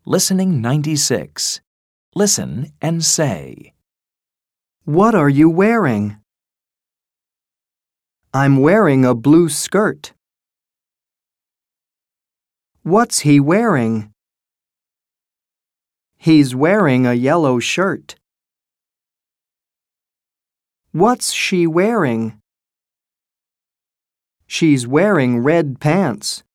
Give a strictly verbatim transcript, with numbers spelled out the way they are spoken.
Listening ninety-six. Listen and say. What are you wearing? I'm wearing a blue skirt. What's he wearing? He's wearing a yellow shirt. What's she wearing? She's wearing red pants.